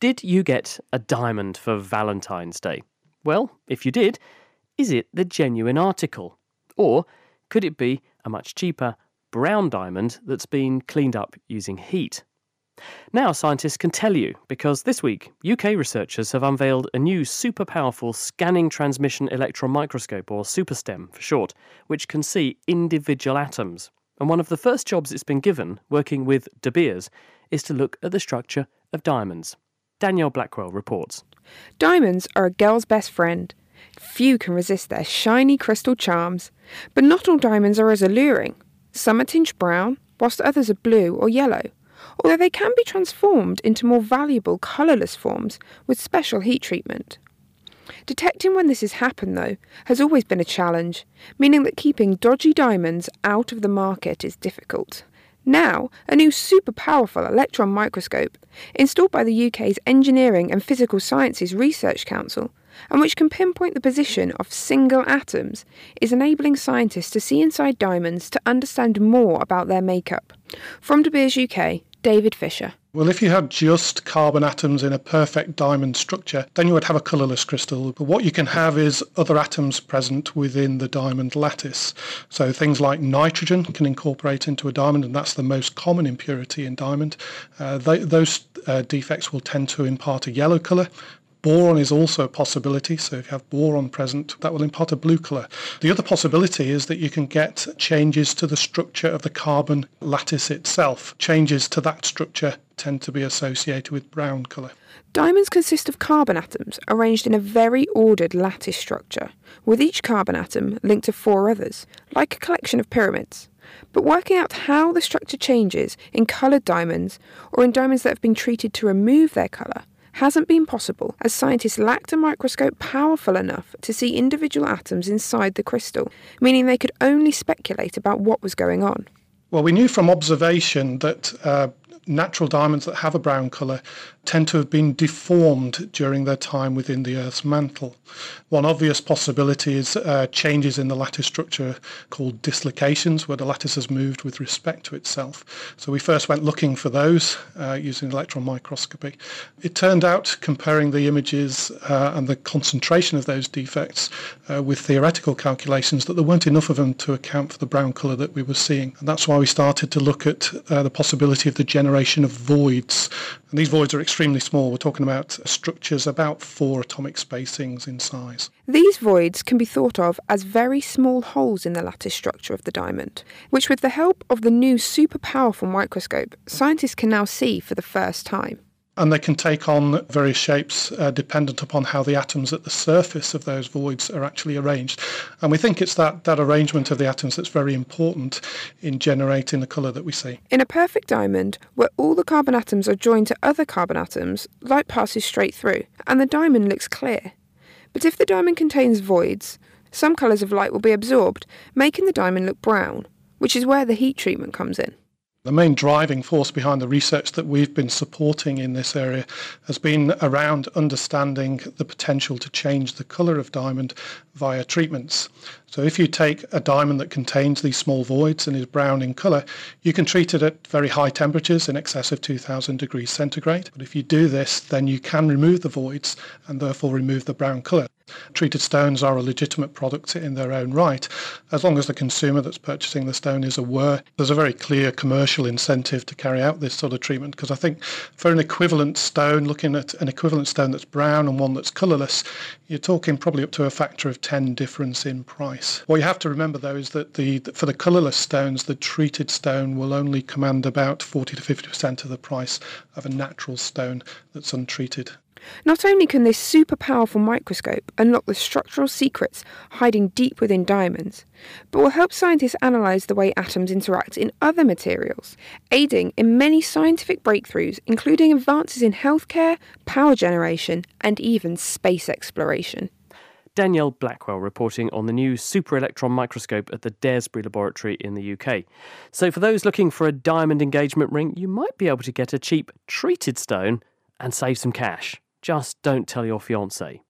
Did you get a diamond for Valentine's Day? Well, if you did, is it the genuine article? Or could it be a much cheaper brown diamond that's been cleaned up using heat? Now scientists can tell you, because this week UK researchers have unveiled a new super powerful scanning transmission electron microscope, or SuperSTEM for short, which can see individual atoms. And one of the first jobs it's been given, working with De Beers, is to look at the structure of diamonds. Danielle Blackwell reports. Diamonds are a girl's best friend. Few can resist their shiny crystal charms. But not all diamonds are as alluring. Some are tinged brown, whilst others are blue or yellow, although they can be transformed into more valuable colourless forms with special heat treatment. Detecting when this has happened, though, has always been a challenge, meaning that keeping dodgy diamonds out of the market is difficult. Now, a new super powerful electron microscope, installed by the UK's Engineering and Physical Sciences Research Council, and which can pinpoint the position of single atoms, is enabling scientists to see inside diamonds to understand more about their makeup. From De Beers UK, David Fisher. Well, if you had just carbon atoms in a perfect diamond structure, then you would have a colourless crystal. But what you can have is other atoms present within the diamond lattice. So things like nitrogen can incorporate into a diamond, and that's the most common impurity in diamond. Those defects will tend to impart a yellow colour. Boron is also a possibility, so if you have boron present, that will impart a blue colour. The other possibility is that you can get changes to the structure of the carbon lattice itself. Changes to that structure tend to be associated with brown colour. Diamonds consist of carbon atoms arranged in a very ordered lattice structure, with each carbon atom linked to 4 others, like a collection of pyramids. But working out how the structure changes in coloured diamonds, or in diamonds that have been treated to remove their colour, hasn't been possible, as scientists lacked a microscope powerful enough to see individual atoms inside the crystal, meaning they could only speculate about what was going on. Well, we knew from observation that natural diamonds that have a brown colour tend to have been deformed during their time within the Earth's mantle. One obvious possibility is changes in the lattice structure called dislocations, where the lattice has moved with respect to itself. So we first went looking for those using electron microscopy. It turned out, comparing the images and the concentration of those defects with theoretical calculations, that there weren't enough of them to account for the brown colour that we were seeing. And that's why we started to look at the possibility of the generation of voids. And these voids are extremely small. We're talking about structures about 4 atomic spacings in size. These voids can be thought of as very small holes in the lattice structure of the diamond, which with the help of the new super powerful microscope, scientists can now see for the first time. And they can take on various shapes dependent upon how the atoms at the surface of those voids are actually arranged. And we think it's that arrangement of the atoms that's very important in generating the colour that we see. In a perfect diamond, where all the carbon atoms are joined to other carbon atoms, light passes straight through, and the diamond looks clear. But if the diamond contains voids, some colours of light will be absorbed, making the diamond look brown, which is where the heat treatment comes in. The main driving force behind the research that we've been supporting in this area has been around understanding the potential to change the colour of diamond via treatments. So if you take a diamond that contains these small voids and is brown in colour, you can treat it at very high temperatures in excess of 2000 degrees centigrade. But if you do this, then you can remove the voids and therefore remove the brown colour. Treated stones are a legitimate product in their own right, as long as the consumer that's purchasing the stone is aware. There's a very clear commercial incentive to carry out this sort of treatment, because I think for an equivalent stone, looking at an equivalent stone that's brown and one that's colourless, you're talking probably up to a factor of 10 difference in price. What you have to remember, though, is that for the colourless stones, the treated stone will only command about 40 to 50% of the price of a natural stone that's untreated. Not only can this super powerful microscope unlock the structural secrets hiding deep within diamonds, but will help scientists analyse the way atoms interact in other materials, aiding in many scientific breakthroughs, including advances in healthcare, power generation, and even space exploration. Danielle Blackwell reporting on the new super electron microscope at the Daresbury Laboratory in the UK. So for those looking for a diamond engagement ring, you might be able to get a cheap treated stone and save some cash. Just don't tell your fiancé.